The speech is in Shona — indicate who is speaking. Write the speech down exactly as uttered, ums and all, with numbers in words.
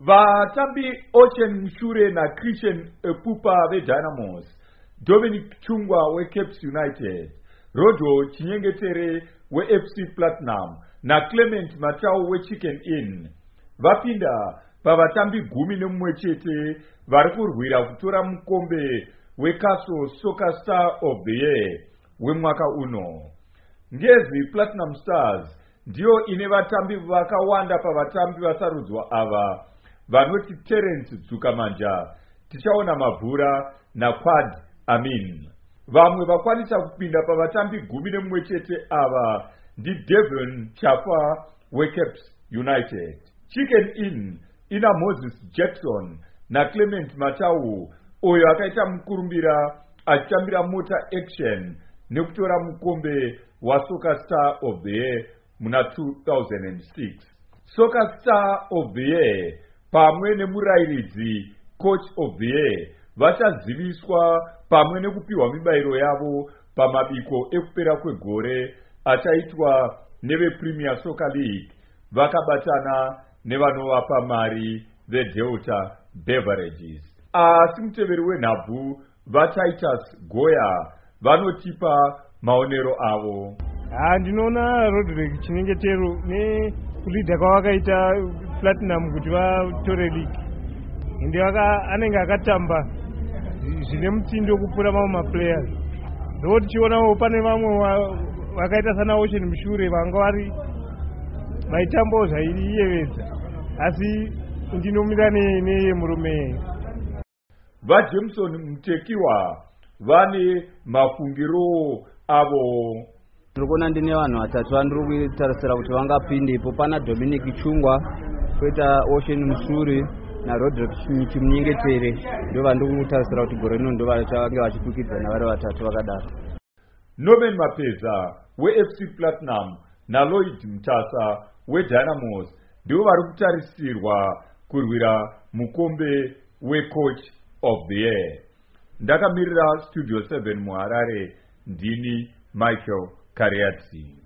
Speaker 1: vatambi Ocean Mushure na Christian Epupa veDynamos, Dominic Chungwa weCaps United, Rodo Chinyengetere weF C Platinum na Clement Matau weChicken Inn vapinda pavatambi gumi nemumwe chete vari kurwira kutora mukombe weCastle Soccer Star of the Year wemwaka uno. Ngezi Platinum Stars ndiyo ine vatambi vakawanda pavatambi vasarudzwa ava vanoti Terence Dzukamanja, tichaona Mavhura na Quad Amin. Vamwe vakwanisa kupinda pavatambi gumi nemumwe chete ava ndi Devon Chafa weCaps United. Chicken Inn ina Moses Jackson na Clement Matau oyo akaita mukurumbira achitambira Mota Action nekutora mukombe wa Soccer Star of the Year muna two thousand six. Soccer Star of the Year pamwe nemurairidzi Coach of the Year vachaziviswa pamwe nekupiwa mibairo yavo pamabiko ekupera kwegore achaitwa neve Premier Soccer League vakabatana nevanovapa mari veDelta Beverages. Asi muteveri wenhabvu vaTitus Goya vanotipa maonero avo.
Speaker 2: Ah, ndinoona Roderick Chinyengetero nekulidha kwavakaita Platinum kuti vatore league ende anenge akatamba zvine mutindo kupfuura mamwe maplayers. Ndo tichionawo pane vamwe vakaita sana Ocean Mushure vanga vari vaitambawo zvaiyevedza, asi ndinomira neye murume.
Speaker 1: VaJameson Mutekiwa vane mafungiro avo.
Speaker 3: Ndikuona ndine vanhu vatatu vandiri kutarisira kuti vangapindepo. Pana Dominic Chungwa, koita Ocean Mushure na Roderick Chinyengetere, ndo vandiri kutarisira kuti gore rino ndo vachange vachikwikwidzana vari vatatu vakadaro.
Speaker 1: Norman Mapeza weF C Platinum na Lloyd Mtasa weDynamos ndivo vari kutarisirwa kurwira mukombe weCoach of the Year. Ndakamirira Studio seven muHarare, ndini Michael Kariatsi.